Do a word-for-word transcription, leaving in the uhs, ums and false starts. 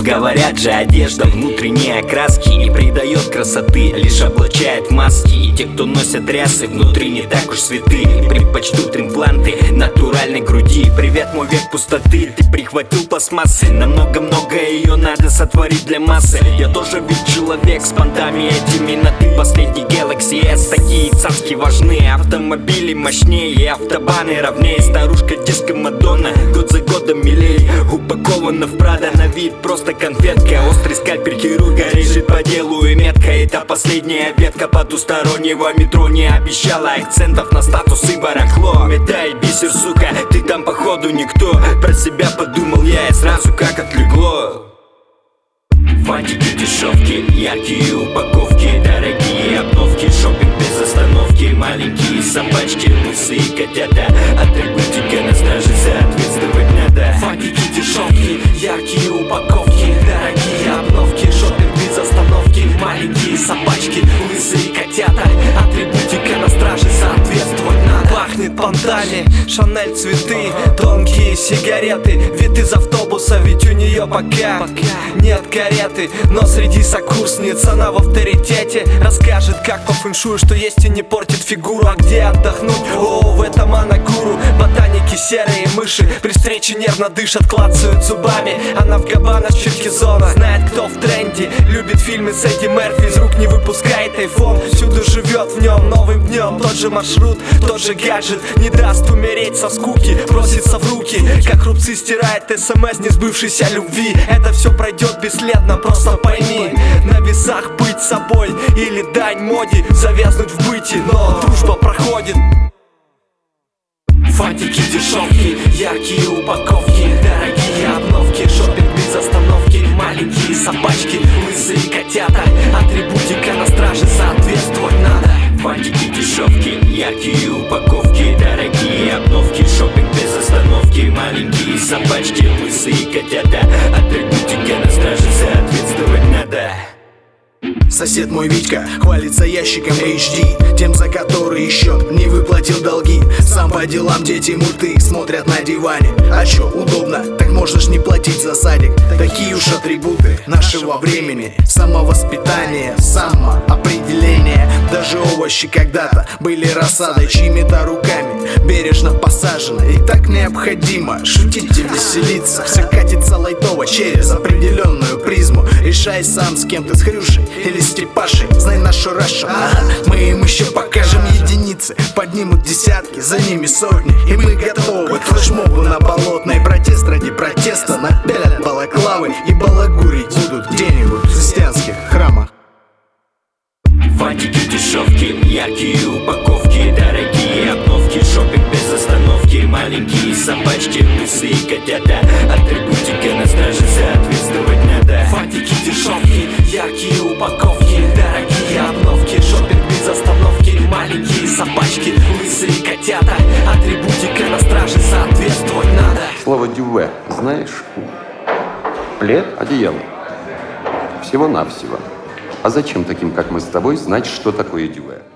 говорят же, одежда внутренней окраски не придает красоты, лишь облачает маски. И те, кто носят рясы, внутри не так уж святы, предпочтут импланты натуральной груди. Привет, мой век пустоты, ты прихватил пластмассы. Намного-много ее надо сотворить для массы. Я тоже ведь человек с понтами этими на ты. Последний Galaxy S, такие цацки важны. Автомобили мощнее, автобаны ровнее. Старушка диско Мадонна, год за годом милей. Упакована в Прада, на вид просто конфетка. Острый скальпель хирурга режет по делу и метка. Это последняя ветка потустороннего метро. Не обещала акцентов на статус и барахло. Метай бисер, сука, ты там походу никто. Про себя подумал я и сразу как отлегло. Фантики, дешевки, яркие упаковки, дорогие обновки, шопинг без остановки, маленькие собачки, лысые котята, атрибутика на страже соответствовать надо. Фантики, дешевки, яркие упаковки, дорогие обновки, шопинг без остановки, маленькие собачки, лысые котята, атрибутика на страже соответствовать надо. Пахнет понтами, Шанель цветы, тонкие сигареты, вид из автобуса, ведь у нее пока, пока нет кареты. Но среди сокурсниц она в авторитете. Расскажет, как по фэншую, что есть и не портит фигуру. А где отдохнуть? О, в этом она гуру. Ботаники, серые мыши при встрече нервно дышат, клацают зубами. Она в Габбана с Черкизона, знает, кто в тренде, любит фильмы с Эдди Мерфи, из рук не выпускает айфон. Всюду живет в нем новым днем. Тот же маршрут, тот же гаджет, не даст умереть со скуки, просится в руки, как рубцы стирает смс не сбывшейся любви. Это все пройдет бесследно, просто пойми. На весах быть собой или дань моде, завязнуть в быте, но дружба проходит. Фантики, дешевки, яркие упаковки, дорогие обновки, шопинг без остановки, маленькие собачки, лысые котята, атрибутика на страже соответствовать надо. Фантики, дешевки, яркие упаковки, дорогие обновки, шопинг без остановки, маленькие собачки, лысые котята, атрибутика на страже соответствовать надо. Сосед мой Витька хвалится ящиком эйч ди, тем, за который еще не выплатил долги. Сам по делам, дети мульты смотрят на диване. А чё, удобно, так можно ж не платить за садик. Такие уж атрибуты нашего времени: самовоспитание, самоопределение. Даже овощи когда-то были рассадой, чьими-то руками бережно посажены. И так необходимо шутить и веселиться. Все катится лайтово через определенную призму. Решай сам, с кем ты, с Хрюшей или Степашей. Знай нашу Рашу, ага, мы им еще покажем единицы. Поднимут десятки, за ними сотни, и мы готовы к флешмобу на Болотной. Протест ради протеста, напялят балаклавы и балагурить будут где-нибудь в христианских храмах. Фантики, дешевки, яркие упаковки, дорогие обновки, шопинг без остановки, маленькие собачки, лысые котята, атрибутика на страже соответствовать надо. Фантики, дешевки, яркие упаковки, дорогие обновки, шопинг без остановки, маленькие собачки, лысые котята, атрибутика на страже соответствовать надо. Слово «дюве» знаешь? Плед, одеяло. Всего-навсего. А зачем таким, как мы с тобой, знать, что такое дюве?